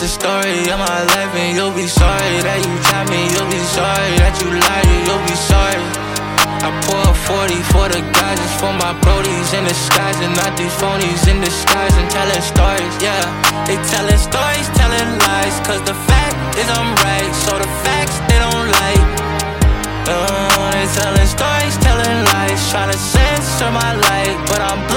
the story of my life, and you'll be sorry that you tried me. You'll be sorry that you lied, and you'll be sorry. I pour a 40 for the guys, it's for my brodies in disguise, and not these phonies in disguise and telling stories, yeah. They telling stories, telling lies, cause the fact is I'm right, so the facts they don't like. They telling stories, telling lies, trying to censor my light, but I'm